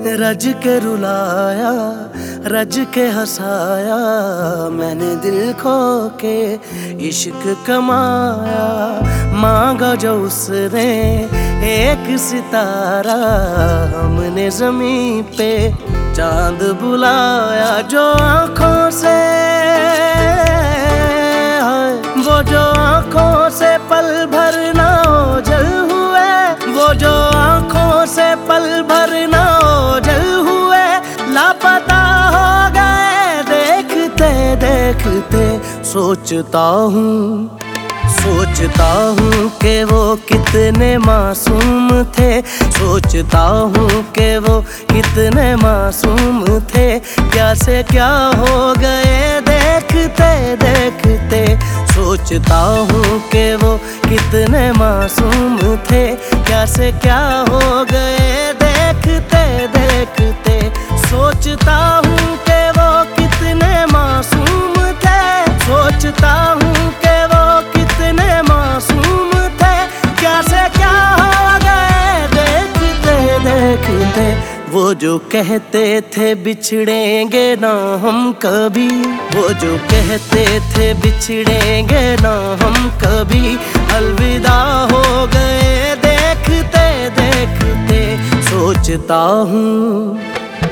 रज के रुलाया, रज के हंसाया, मैंने दिल खो के इश्क कमाया। मांगा जो उसने एक सितारा, हमने ज़मीं पे चांद बुलाया। जो आँखों से, वो जो आँखों से पल भर ना ओझल हुए, वो जो आँखों से पल भर ना ओझल हुए, लापता हो गए देखते देखते। सोचता हूँ कि वो कितने मासूम थे, सोचता हूँ कि वो कितने मासूम थे। क्या से क्या हो गए देखते देखते। सोचता हूँ कि वो कितने मासूम थे, क्या से क्या हो गए देखते देखते। सोचता हूँ कि वो कितने मासूम थे, सोचता हूँ कि वो कितने मासूम थे। क्या से क्या हो गए देखते देखते। वो जो कहते थे बिछड़ेंगे ना हम कभी, वो जो कहते थे बिछड़ेंगे ना हम कभी, अलविदा हो गए देखते देखते। सोचता हूँ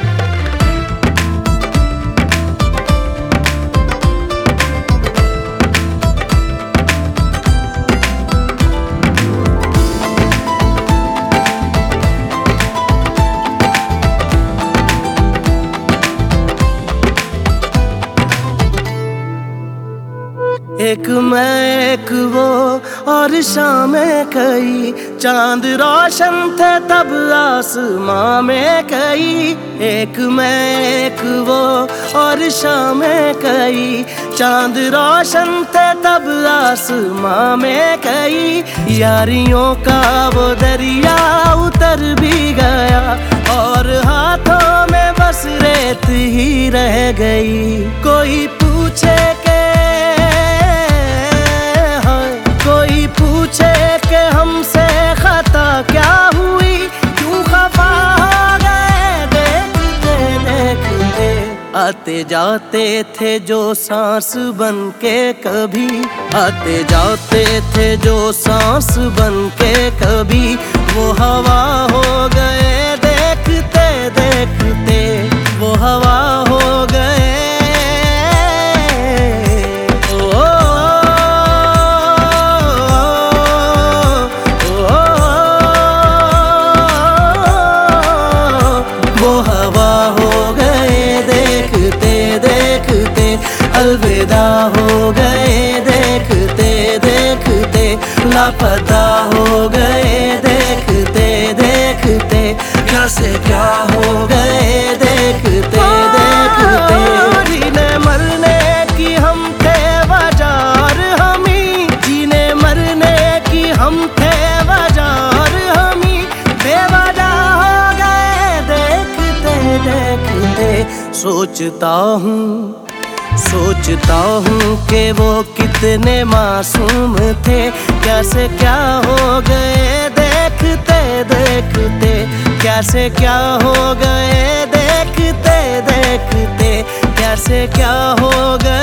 एक मैं एक वो और शामें कई, चांद रोशन थे तब आसमां में कई। एक मैं एक वो और शामें कई, चांद रोशन थे तब आसमां में कई। यारियों का वो दरिया उतर भी गया, और हाथों में बस रेत ही रह गई। कोई पूछे के, पूछे कि हमसे खता क्या हुई, क्यों खफा हो गए देखते देखते। आते जाते थे जो सांस बन के कभी, आते जाते थे जो सांस बन के कभी, वो हवा हो गए देखते देखते। वो हवा हो गए, अलविदा हो गए देखते देखते। लापता हो गए देखते देखते। क्या से क्या हो गए देखते देखते। जीने मरने की हम थे बाजार हमी, जीने मरने की हम थे बाजार हमी, बेवजह हो गए देखते देखते। सोचता हूँ कि वो कितने मासूम थे, क्या से क्या हो गए देखते देखते। क्या से क्या हो गए देखते देखते। क्या से क्या हो गए।